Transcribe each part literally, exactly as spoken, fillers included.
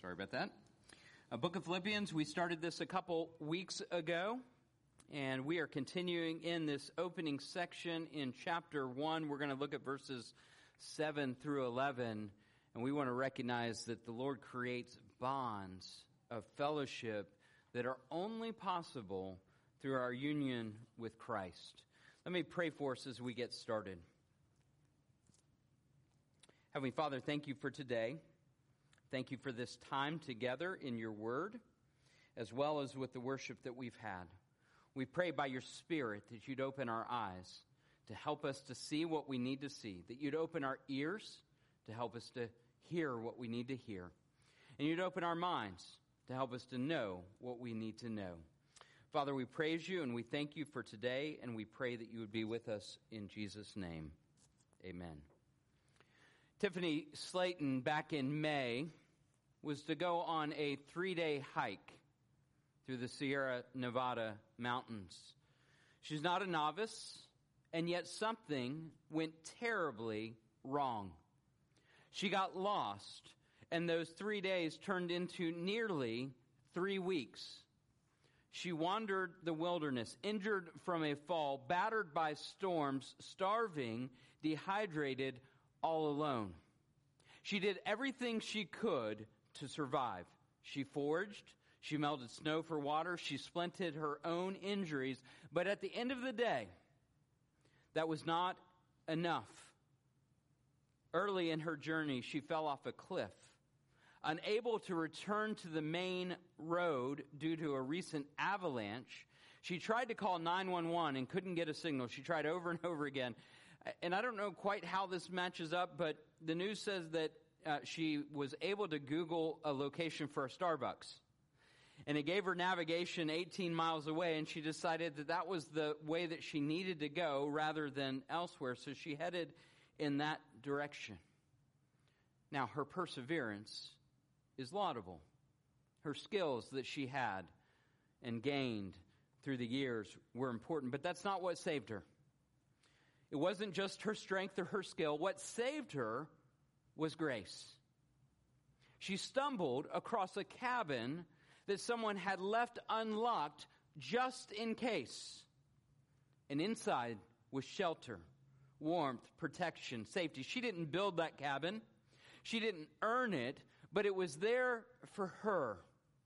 Sorry about that. A book of Philippians, we started this a couple weeks ago, and we are continuing in this opening section in chapter one. We're going to look at verses seven through eleven, and we want to recognize that the Lord creates bonds of fellowship that are only possible through our union with Christ. Let me pray for us as we get started. Heavenly Father, thank you for today. Thank you for this time together in your word, as well as with the worship that we've had. We pray by your Spirit that you'd open our eyes to help us to see what we need to see, that you'd open our ears to help us to hear what we need to hear, and you'd open our minds to help us to know what we need to know. Father, we praise you and we thank you for today, and we pray that you would be with us in Jesus' name. Amen. Tiffany Slayton, back in May, was to go on a three-day hike through the Sierra Nevada mountains. She's not a novice, and yet something went terribly wrong. She got lost, and those three days turned into nearly three weeks. She wandered the wilderness, injured from a fall, battered by storms, starving, dehydrated, all alone. She did everything she could to survive. She foraged, she melted snow for water, she splinted her own injuries, but at the end of the day, that was not enough. Early in her journey, she fell off a cliff. Unable to return to the main road due to a recent avalanche, she tried to call nine one one and couldn't get a signal. She tried over and over again. And I don't know quite how this matches up, but the news says that uh, she was able to Google a location for a Starbucks. And it gave her navigation eighteen miles away, and she decided that that was the way that she needed to go rather than elsewhere. So she headed in that direction. Now, her perseverance is laudable. Her skills that she had and gained through the years were important, but that's not what saved her. It wasn't just her strength or her skill. What saved her was grace. She stumbled across a cabin that someone had left unlocked just in case. And inside was shelter, warmth, protection, safety. She didn't build that cabin. She didn't earn it, but it was there for her.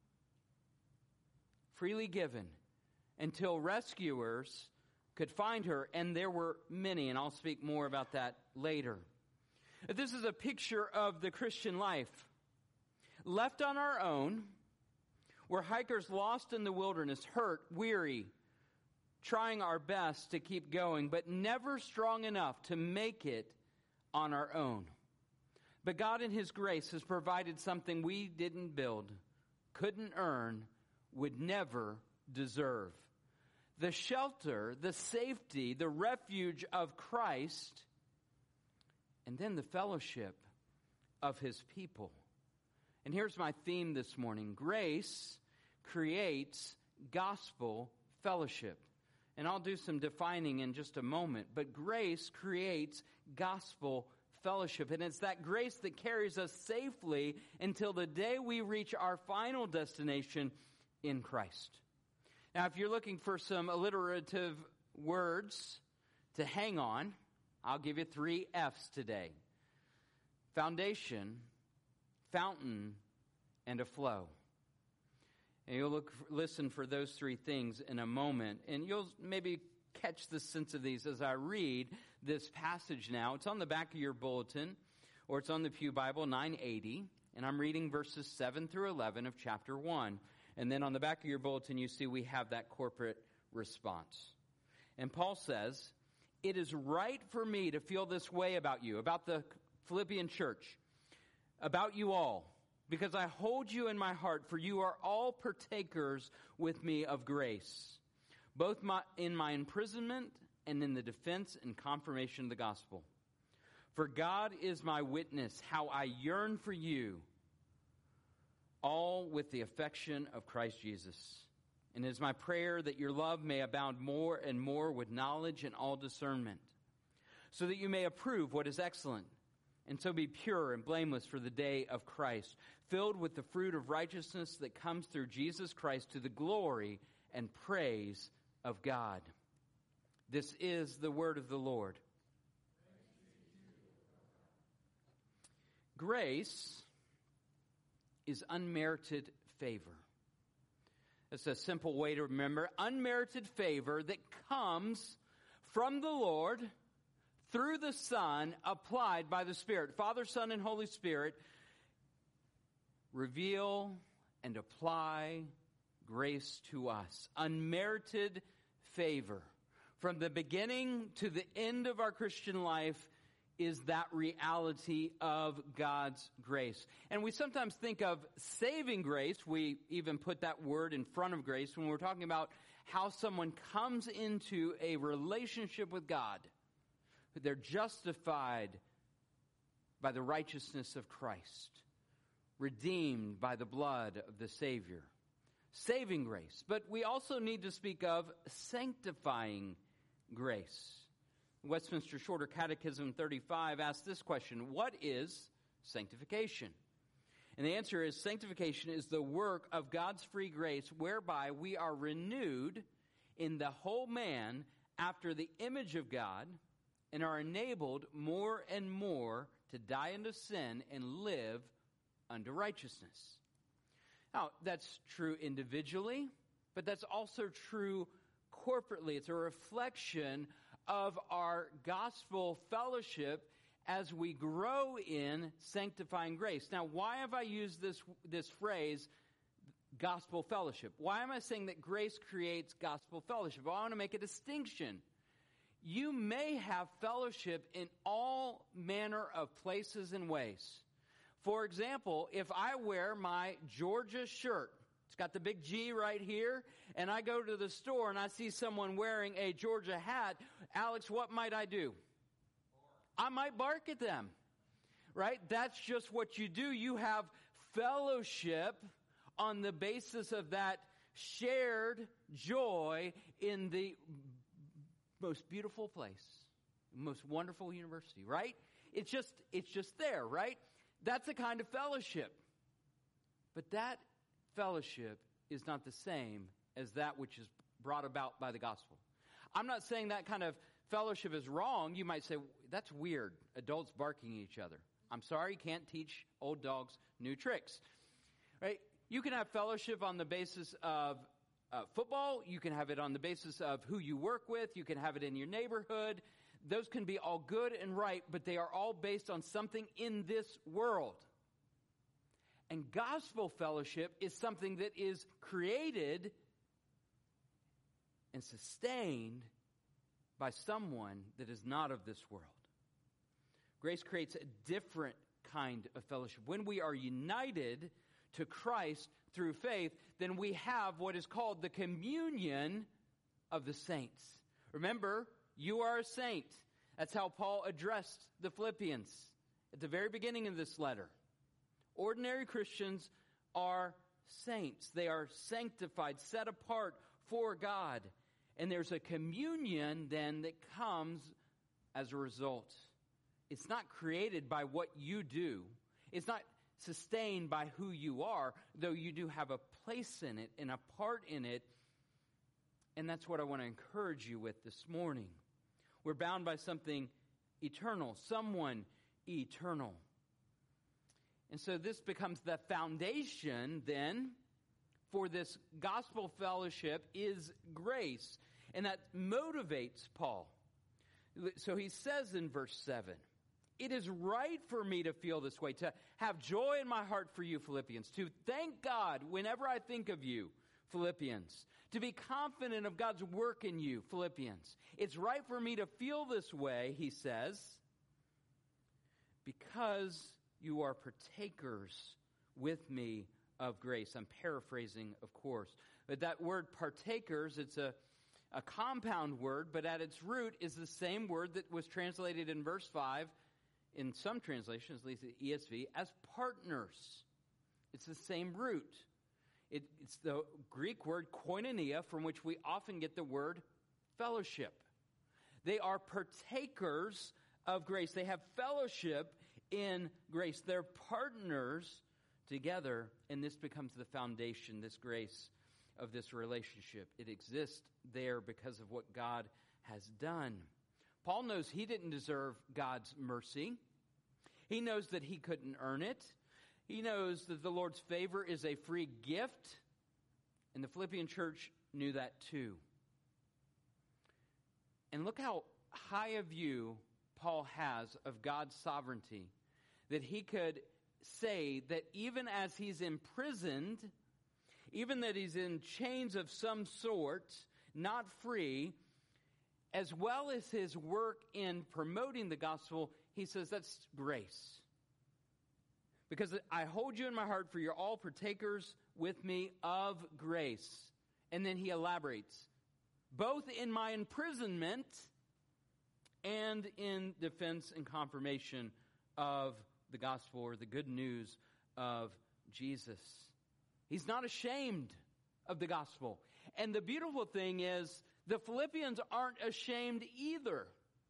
Freely given until rescuers could find her, and there were many, and I'll speak more about that later. This is a picture of the Christian life. Left on our own, we're hikers lost in the wilderness, hurt, weary, trying our best to keep going, but never strong enough to make it on our own. But God in His grace has provided something we didn't build, couldn't earn, would never deserve. The shelter, the safety, the refuge of Christ, and then the fellowship of His people. And here's my theme this morning. Grace creates gospel fellowship. And I'll do some defining in just a moment. But grace creates gospel fellowship. And it's that grace that carries us safely until the day we reach our final destination in Christ. Now, if you're looking for some alliterative words to hang on, I'll give you three F's today. Foundation, fountain, and a flow. And you'll look, listen for those three things in a moment, and you'll maybe catch the sense of these as I read this passage now. It's on the back of your bulletin, or it's on the Pew Bible, nine eighty, and I'm reading verses seven through eleven of chapter one. And then on the back of your bulletin, you see we have that corporate response. And Paul says, "It is right for me to feel this way about you," about the Philippian church, "about you all, because I hold you in my heart, for you are all partakers with me of grace, both my, in my imprisonment and in the defense and confirmation of the gospel. For God is my witness, how I yearn for you, all with the affection of Christ Jesus. And it is my prayer that your love may abound more and more with knowledge and all discernment, so that you may approve what is excellent, And so be pure and blameless for the day of Christ, filled with the fruit of righteousness that comes through Jesus Christ to the glory and praise of God. This is the word of the Lord. Grace is unmerited favor. It's a simple way to remember. Unmerited favor that comes from the Lord through the Son, applied by the Spirit. Father, Son, and Holy Spirit reveal and apply grace to us. Unmerited favor. From the beginning to the end of our Christian life is that reality of God's grace. And we sometimes think of saving grace. We even put that word in front of grace when we're talking about how someone comes into a relationship with God. They're justified by the righteousness of Christ, redeemed by the blood of the Savior. Saving grace. But we also need to speak of sanctifying grace. Westminster Shorter Catechism thirty-five asks this question: what is sanctification? And the answer is, sanctification is the work of God's free grace whereby we are renewed in the whole man after the image of God, and are enabled more and more to die unto sin and live unto righteousness. Now, that's true individually, but that's also true corporately. It's a reflection of our gospel fellowship as we grow in sanctifying grace. Now, why have I used this, this phrase, gospel fellowship? Why am I saying that grace creates gospel fellowship? Well, I want to make a distinction. You may have fellowship in all manner of places and ways. For example, if I wear my Georgia shirt, it's got the big G right here, and I go to the store and I see someone wearing a Georgia hat, Alex, what might I do? I might bark at them, right? That's just what you do. You have fellowship on the basis of that shared joy in the most beautiful place, most wonderful university, right? It's just, it's just there, right? That's a kind of fellowship. But that fellowship is not the same as that which is brought about by the gospel. I'm not saying that kind of fellowship is wrong. You might say, that's weird, adults barking at each other. I'm sorry, you can't teach old dogs new tricks, right? You can have fellowship on the basis of Uh, football. You can have it on the basis of who you work with. You can have it in your neighborhood. Those can be all good and right, but they are all based on something in this world. And gospel fellowship is something that is created and sustained by someone that is not of this world. Grace creates a different kind of fellowship. When we are united to Christ through faith, then we have what is called the communion of the saints. Remember, you are a saint. That's how Paul addressed the Philippians at the very beginning of this letter. Ordinary Christians are saints. They are sanctified, set apart for God. And there's a communion then that comes as a result. It's not created by what you do. It's not sustained by who you are, though you do have a place in it and a part in it. And that's what I want to encourage you with this morning. We're bound by something eternal, someone eternal. And so this becomes the foundation then for this gospel fellowship is grace. And that motivates Paul. So he says in verse seven, it is right for me to feel this way, to have joy in my heart for you, Philippians, to thank God whenever I think of you, Philippians, to be confident of God's work in you, Philippians. It's right for me to feel this way, he says, because you are partakers with me of grace. I'm paraphrasing, of course. But that word partakers, it's a, a compound word, but at its root is the same word that was translated in verse five, in some translations, at least the E S V, as partners. It's the same root. It, it's the Greek word koinonia, from which we often get the word fellowship. They are partakers of grace. They have fellowship in grace. They're partners together, and this becomes the foundation, this grace of this relationship. It exists there because of what God has done. Paul knows he didn't deserve God's mercy. He knows that he couldn't earn it. He knows that the Lord's favor is a free gift, and the Philippian church knew that too. And look how high a view Paul has of God's sovereignty, that he could say that even as he's imprisoned, even that he's in chains of some sort, not free, as well as his work in promoting the gospel, he says that's grace. Because I hold you in my heart, for you're all partakers with me of grace. And then he elaborates, both in my imprisonment and in defense and confirmation of the gospel, or the good news of Jesus. He's not ashamed of the gospel. And the beautiful thing is, the Philippians aren't ashamed either.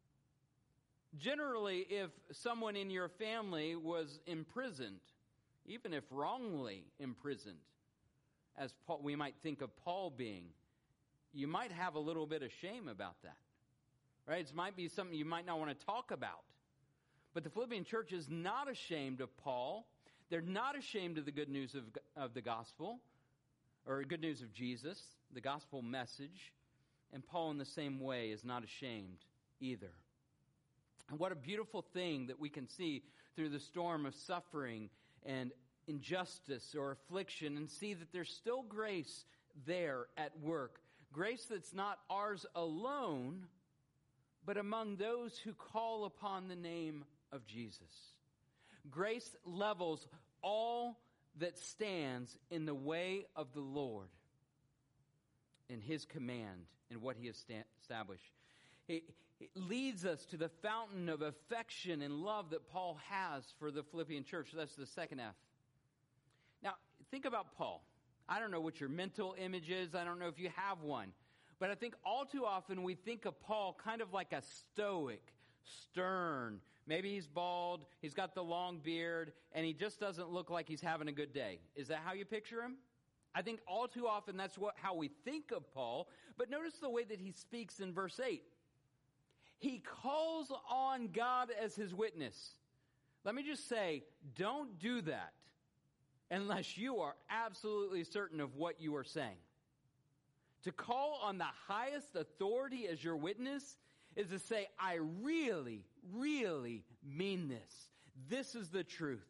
Generally, if someone in your family was imprisoned, even if wrongly imprisoned, as Paul, we might think of Paul being, you might have a little bit of shame about that. Right? It might be something you might not want to talk about. But the Philippian church is not ashamed of Paul. They're not ashamed of the good news of, of the gospel, or good news of Jesus, the gospel message. And Paul, in the same way, is not ashamed either. And what a beautiful thing that we can see through the storm of suffering and injustice or affliction, and see that there's still grace there at work. Grace that's not ours alone, but among those who call upon the name of Jesus. Grace levels all that stands in the way of the Lord in his command and what he has sta- established. It, it leads us to the fountain of affection and love that Paul has for the Philippian church. So that's the second F. Now, think about Paul. I don't know what your mental image is. I don't know if you have one. But I think all too often we think of Paul kind of like a stoic, stern. Maybe he's bald, he's got the long beard, and he just doesn't look like he's having a good day. Is that how you picture him? I think all too often that's what how we think of Paul. But notice the way that he speaks in verse eight. He calls on God as his witness. Let me just say, don't do that unless you are absolutely certain of what you are saying. To call on the highest authority as your witness is to say, I really, really mean this. This is the truth.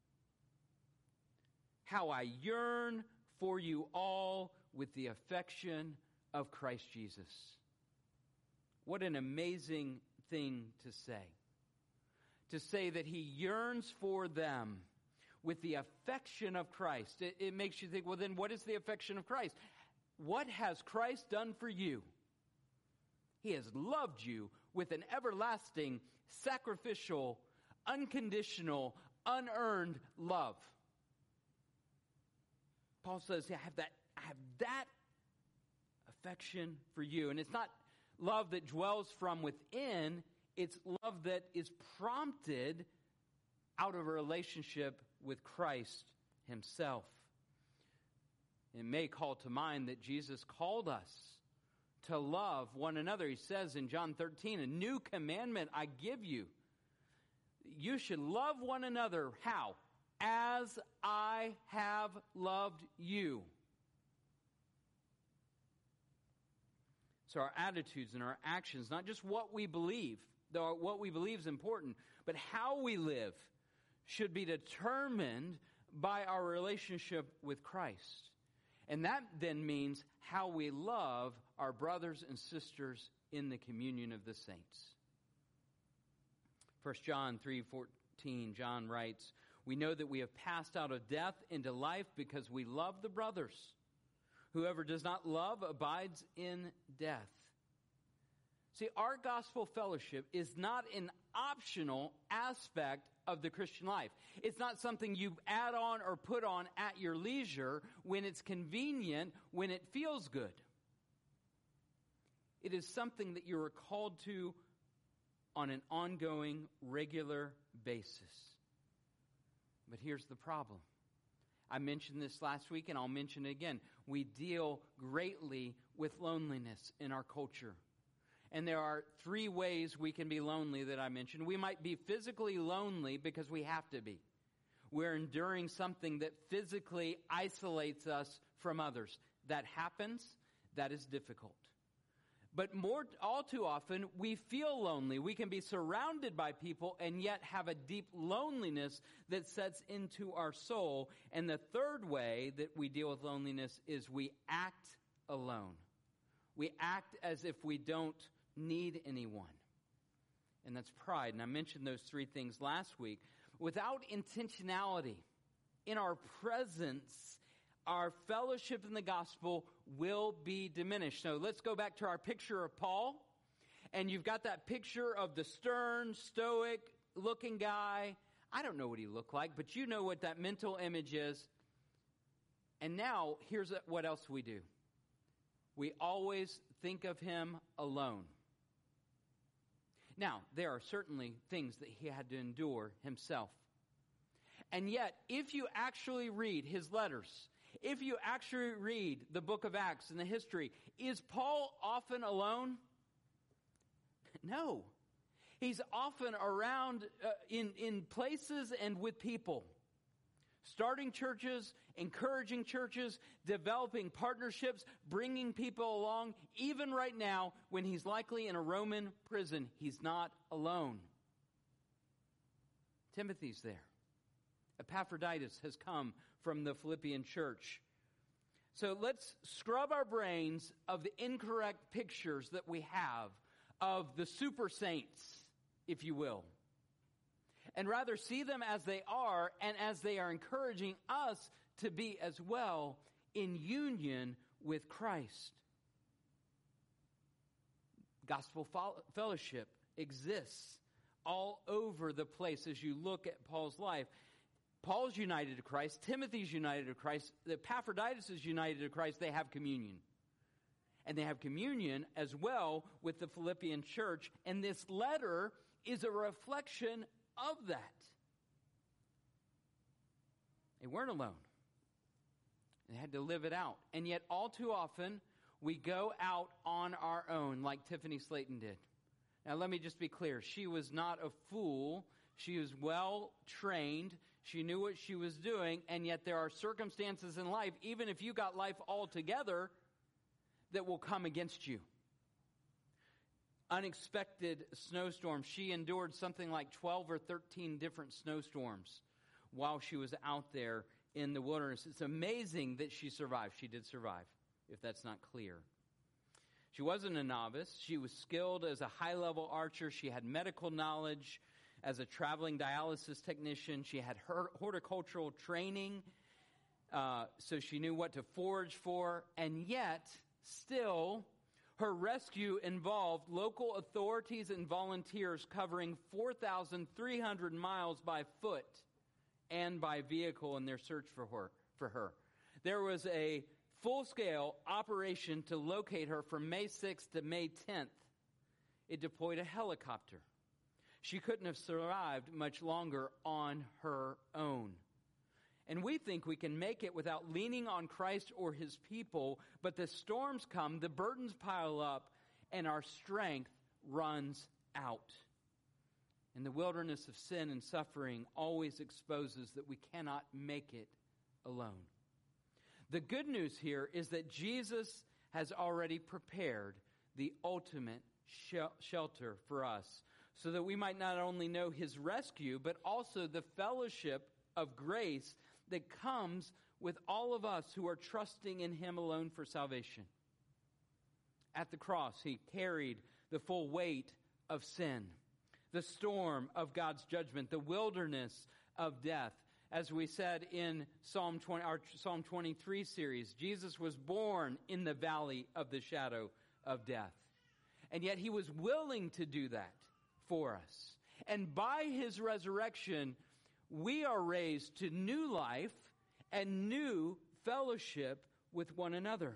How I yearn for you all with the affection of Christ Jesus. What an amazing thing to say. To say that he yearns for them with the affection of Christ. It, it makes you think, well, then what is the affection of Christ? What has Christ done for you? He has loved you with an everlasting, sacrificial, unconditional, unearned love. Paul says, I have that, I have that affection for you. And it's not love that dwells from within. It's love that is prompted out of a relationship with Christ himself. It may call to mind that Jesus called us to love one another. He says in John thirteen, a new commandment I give you. You should love one another. How? As I have loved you. So our attitudes and our actions, not just what we believe, though what we believe is important, but how we live should be determined by our relationship with Christ. And that then means how we love our brothers and sisters in the communion of the saints. First John three fourteen, John writes, we know that we have passed out of death into life because we love the brothers. Whoever does not love abides in death. See, our gospel fellowship is not an optional aspect of the Christian life. It's not something you add on or put on at your leisure when it's convenient, when it feels good. It is something that you are called to on an ongoing, regular basis. But here's the problem. I mentioned this last week, and I'll mention it again. We deal greatly with loneliness in our culture. And there are three ways we can be lonely that I mentioned. We might be physically lonely because we have to be. We're enduring something that physically isolates us from others. That happens. That is difficult. But more, all too often, we feel lonely. We can be surrounded by people and yet have a deep loneliness that sets into our soul. And the third way that we deal with loneliness is we act alone. We act as if we don't need anyone. And that's pride. And I mentioned those three things last week. Without intentionality in our presence, our fellowship in the gospel will be diminished. So let's go back to our picture of Paul. And you've got that picture of the stern, stoic looking guy. I don't know what he looked like, but you know what that mental image is. And now, here's what else we do. We always think of him alone. Now, there are certainly things that he had to endure himself. And yet, if you actually read his letters, if you actually read the book of Acts and the history, is Paul often alone? No. He's often around uh, in, in places and with people. Starting churches, encouraging churches, developing partnerships, bringing people along. Even right now, when he's likely in a Roman prison, he's not alone. Timothy's there. Epaphroditus has come from the Philippian church. So let's scrub our brains of the incorrect pictures that we have of the super saints, if you will, and rather see them as they are and as they are encouraging us to be as well in union with Christ. Gospel fellowship exists all over the place as you look at Paul's life. Paul's united to Christ. Timothy's united to Christ. Epaphroditus is united to Christ. They have communion. And they have communion as well with the Philippian church. And this letter is a reflection of that. They weren't alone. They had to live it out. And yet all too often we go out on our own like Tiffany Slayton did. Now let me just be clear. She was not a fool. She was well trained. She knew what she was doing. And yet there are circumstances in life, even if you got life all together, that will come against you. Unexpected snowstorms. She endured something like twelve or thirteen different snowstorms while she was out there in the wilderness. It's amazing that she survived. She did survive, if that's not clear. She wasn't a novice. She was skilled as a high-level archer. She had medical knowledge as a traveling dialysis technician. She had her horticultural training, uh, so she knew what to forage for. And yet, still, her rescue involved local authorities and volunteers covering four thousand three hundred miles by foot and by vehicle in their search for her. For her. There was a full-scale operation to locate her from May sixth to May tenth. It deployed a helicopter. She couldn't have survived much longer on her own. And we think we can make it without leaning on Christ or his people, but the storms come, the burdens pile up, and our strength runs out. And the wilderness of sin and suffering always exposes that we cannot make it alone. The good news here is that Jesus has already prepared the ultimate shel- shelter for us, so that we might not only know his rescue, but also the fellowship of grace that comes with all of us who are trusting in him alone for salvation. At the cross, he carried the full weight of sin, the storm of God's judgment, the wilderness of death. As we said in Psalm twenty, our Psalm twenty-three series, Jesus was born in the valley of the shadow of death. And yet he was willing to do that for us. And by his resurrection, we are raised to new life and new fellowship with one another.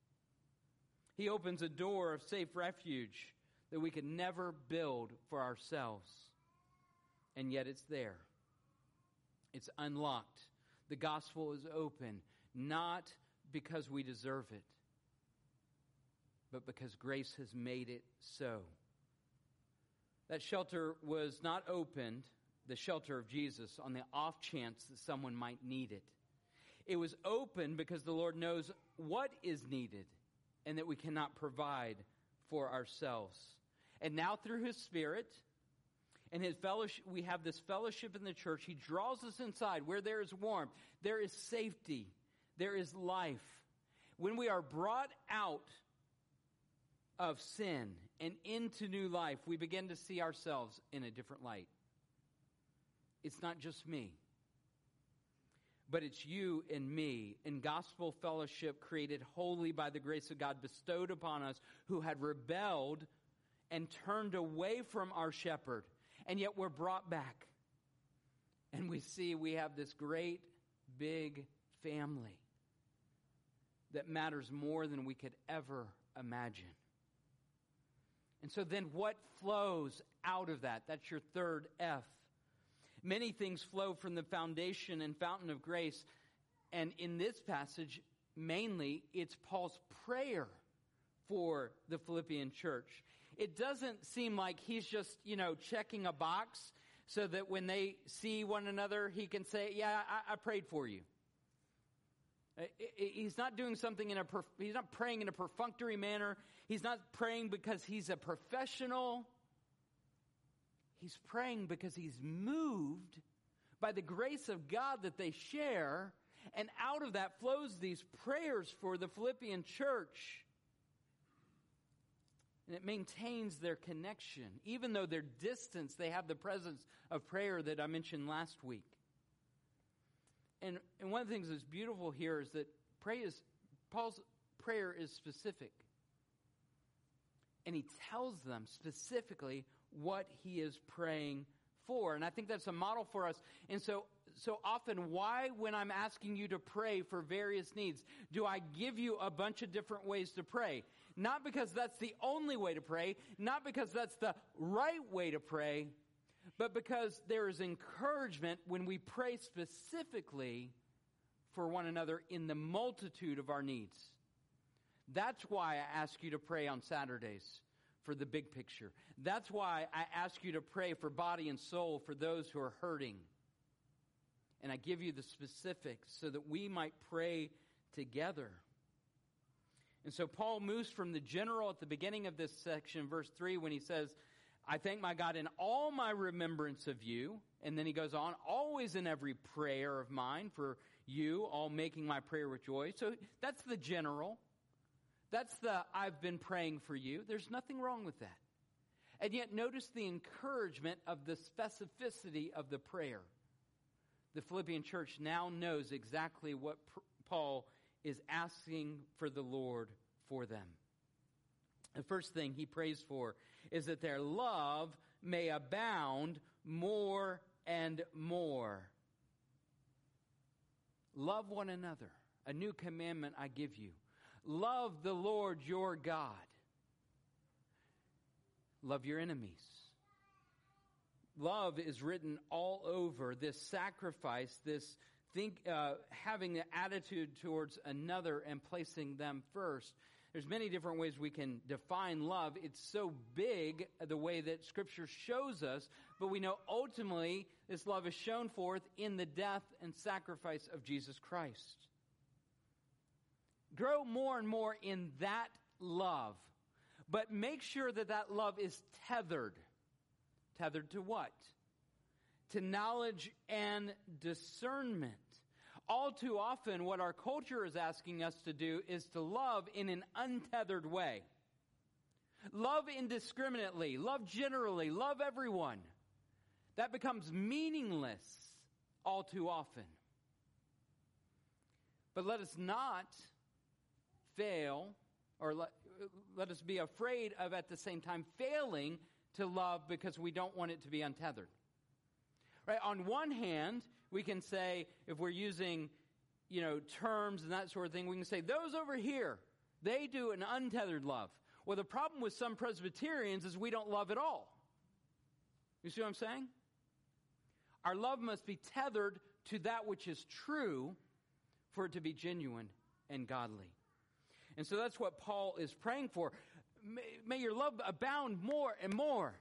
He opens a door of safe refuge that we could never build for ourselves. And yet it's there. It's unlocked. The gospel is open, not because we deserve it, but because grace has made it so. That shelter was not opened, the shelter of Jesus, on the off chance that someone might need it. It was open because the Lord knows what is needed and that we cannot provide for ourselves. And now through His Spirit and His fellowship, we have this fellowship in the church. He draws us inside where there is warmth, there is safety, there is life. When we are brought out of sin and into new life, we begin to see ourselves in a different light. It's not just me, but it's you and me in gospel fellowship created wholly by the grace of God bestowed upon us, who had rebelled and turned away from our shepherd, and yet we're brought back. And we see we have this great big family that matters more than we could ever imagine. And so then what flows out of that? That's your third F. Many things flow from the foundation and fountain of grace. And in this passage, mainly, it's Paul's prayer for the Philippian church. It doesn't seem like he's just, you know, checking a box so that when they see one another, he can say, yeah, I, I prayed for you. He's not doing something in a, perf- he's not praying in a perfunctory manner. He's not praying because he's a professional. He's praying because he's moved by the grace of God that they share. And out of that flows these prayers for the Philippian church. And it maintains their connection. Even though they're distant, they have the presence of prayer that I mentioned last week. And, and one of the things that's beautiful here is that pray is, Paul's prayer is specific. And he tells them specifically what he is praying for. And I think that's a model for us. And so, so often, why, when I'm asking you to pray for various needs, do I give you a bunch of different ways to pray? Not because that's the only way to pray, not because that's the right way to pray, but because there is encouragement when we pray specifically for one another in the multitude of our needs. That's why I ask you to pray on Saturdays for the big picture. That's why I ask you to pray for body and soul for those who are hurting. And I give you the specifics so that we might pray together. And so Paul moves from the general at the beginning of this section, verse three, when he says, I thank my God in all my remembrance of you. And then he goes on, always in every prayer of mine for you, all making my prayer with joy. So that's the general. That's the I've been praying for you. There's nothing wrong with that. And yet notice the encouragement of the specificity of the prayer. The Philippian church now knows exactly what Paul is asking for the Lord for them. The first thing he prays for is that their love may abound more and more. Love one another. A new commandment I give you. Love the Lord your God. Love your enemies. Love is written all over this sacrifice, this think, uh, having an attitude towards another and placing them first. There's many different ways we can define love. It's so big, the way that Scripture shows us, but we know ultimately this love is shown forth in the death and sacrifice of Jesus Christ. Grow more and more in that love, but make sure that that love is tethered. Tethered to what? To knowledge and discernment. All too often, what our culture is asking us to do is to love in an untethered way. Love indiscriminately, love generally, love everyone. That becomes meaningless all too often. But let us not fail, or let, let us be afraid of at the same time failing to love because we don't want it to be untethered. Right? On one hand, we can say, if we're using, you know, terms and that sort of thing, we can say, those over here, they do an untethered love. Well, the problem with some Presbyterians is we don't love at all. You see what I'm saying? Our love must be tethered to that which is true for it to be genuine and godly. And so that's what Paul is praying for. May, may your love abound more and more.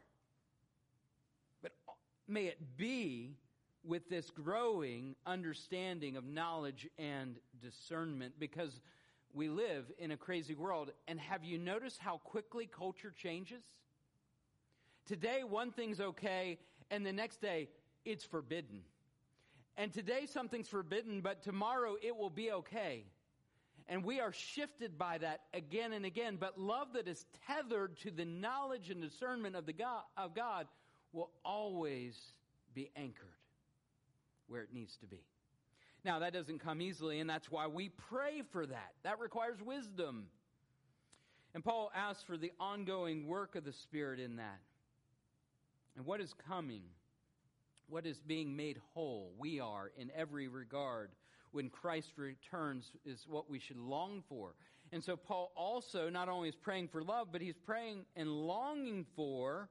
But may it be with this growing understanding of knowledge and discernment, because we live in a crazy world. And have you noticed how quickly culture changes? Today, one thing's okay, and the next day, it's forbidden. And today, something's forbidden, but tomorrow, it will be okay. And we are shifted by that again and again. But love that is tethered to the knowledge and discernment of the God, of God will always be anchored where it needs to be. Now, that doesn't come easily, and that's why we pray for that. That requires wisdom. And Paul asks for the ongoing work of the Spirit in that. And what is coming, what is being made whole, we are in every regard when Christ returns, is what we should long for. And so Paul also not only is praying for love, but he's praying and longing for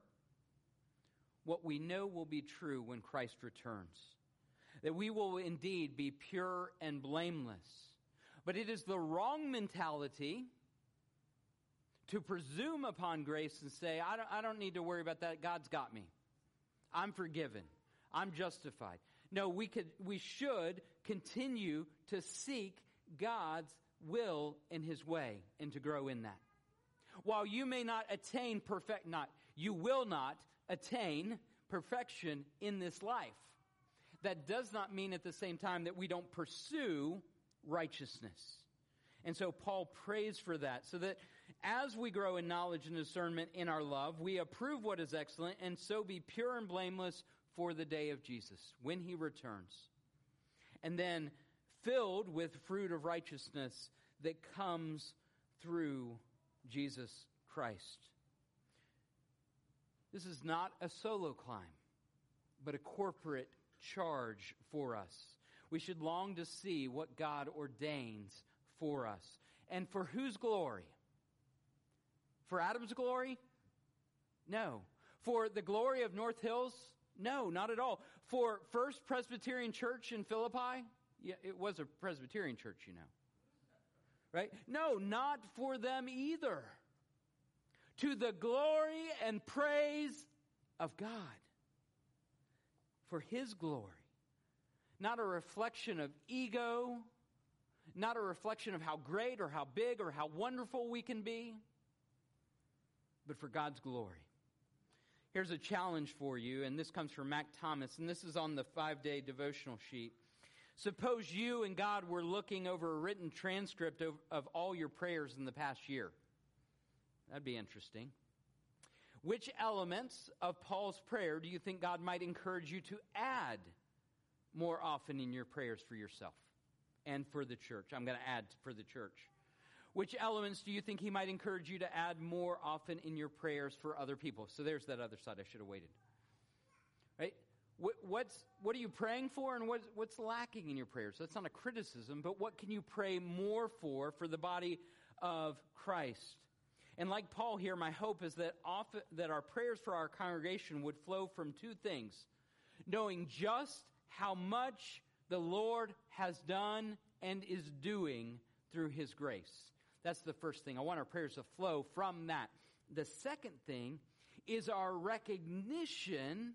what we know will be true when Christ returns. That we will indeed be pure and blameless. But it is the wrong mentality to presume upon grace and say, I don't, I don't need to worry about that. God's got me. I'm forgiven. I'm justified. No, we could, we should continue to seek God's will and His way and to grow in that. While you may not attain perfect, not, you will not attain perfection in this life. That does not mean at the same time that we don't pursue righteousness. And so Paul prays for that, so that as we grow in knowledge and discernment in our love, we approve what is excellent and so be pure and blameless for the day of Jesus, when He returns. And then filled with fruit of righteousness that comes through Jesus Christ. This is not a solo climb, but a corporate charge for us. We should long to see what God ordains for us. And for whose glory? For Adam's glory? No. For the glory of North Hills? No, not at all. For First Presbyterian Church in Philippi? Yeah, it was a Presbyterian church, you know. Right? No, not for them either. To the glory and praise of God. For His glory. Not a reflection of ego. Not a reflection of how great or how big or how wonderful we can be. But for God's glory. Here's a challenge for you, and this comes from Mac Thomas, and this is on the five-day devotional sheet. Suppose you and God were looking over a written transcript of, of all your prayers in the past year. That'd be interesting. Which elements of Paul's prayer do you think God might encourage you to add more often in your prayers for yourself and for the church? I'm going to add for the church. Which elements do you think He might encourage you to add more often in your prayers for other people? So there's that other side. I should have waited. Right? What, what's, what are you praying for, and what, what's lacking in your prayers? That's not a criticism, but what can you pray more for for the body of Christ? And like Paul here, my hope is that often, that our prayers for our congregation would flow from two things. Knowing just how much the Lord has done and is doing through His grace. That's the first thing. I want our prayers to flow from that. The second thing is our recognition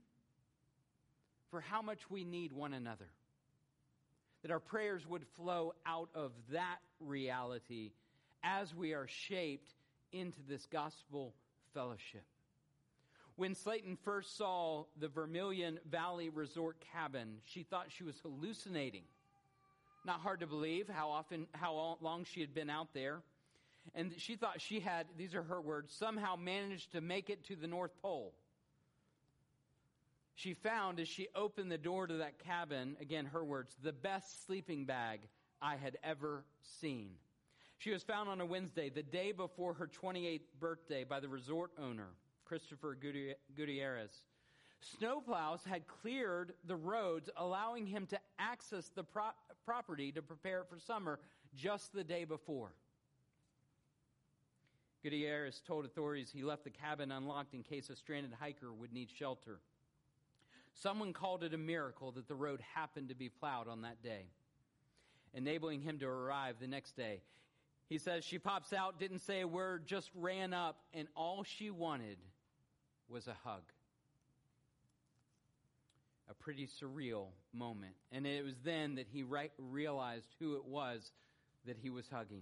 for how much we need one another. That our prayers would flow out of that reality as we are shaped into this gospel fellowship. When Slayton first saw the Vermilion Valley Resort cabin, she thought she was hallucinating. Not hard to believe how often, how long she had been out there. And she thought she had, these are her words, somehow managed to make it to the North Pole. She found, as she opened the door to that cabin, again, her words, the best sleeping bag I had ever seen. She was found on a Wednesday, the day before her twenty-eighth birthday, by the resort owner, Christopher Gutierrez. Snowplows had cleared the roads, allowing him to access the pro- property to prepare it for summer just the day before. Gutierrez told authorities he left the cabin unlocked in case a stranded hiker would need shelter. Someone called it a miracle that the road happened to be plowed on that day, enabling him to arrive the next day. He says she pops out, didn't say a word, just ran up, and all she wanted was a hug. A pretty surreal moment. And it was then that he re- realized who it was that he was hugging.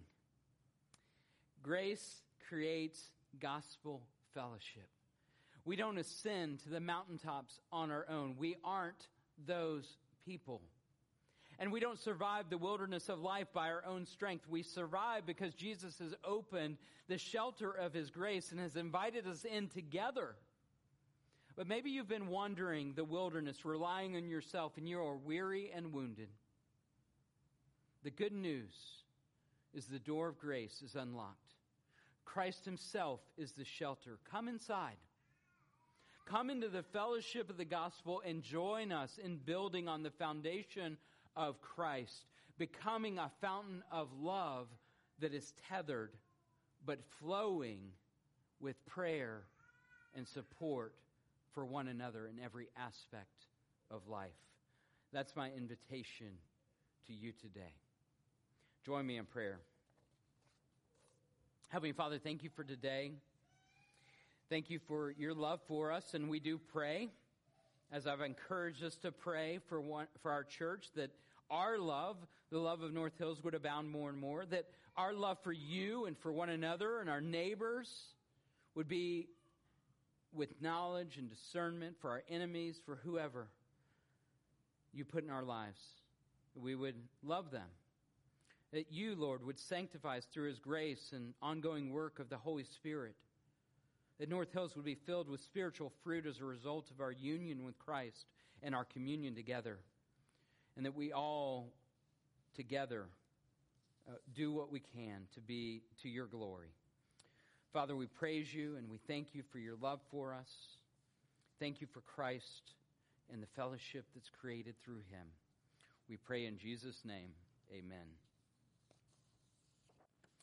Grace creates gospel fellowship. We don't ascend to the mountaintops on our own. We aren't those people. And we don't survive the wilderness of life by our own strength. We survive because Jesus has opened the shelter of his grace and has invited us in together. But maybe you've been wandering the wilderness, relying on yourself, and you are weary and wounded. The good news is the door of grace is unlocked. Christ himself is the shelter. Come inside. Come into the fellowship of the gospel and join us in building on the foundation of Christ, becoming a fountain of love that is tethered but flowing with prayer and support for one another in every aspect of life. That's my invitation to you today. Join me in prayer. Heavenly Father, thank you for today. Thank you for your love for us, and we do pray, as I've encouraged us to pray for one, for our church, that our love, the love of North Hills, would abound more and more, that our love for you and for one another and our neighbors would be with knowledge and discernment for our enemies, for whoever you put in our lives. We would love them. That you, Lord, would sanctify us through his grace and ongoing work of the Holy Spirit. That North Hills would be filled with spiritual fruit as a result of our union with Christ and our communion together. And that we all together uh, do what we can to be to your glory. Father, we praise you and we thank you for your love for us. Thank you for Christ and the fellowship that's created through him. We pray in Jesus' name, amen.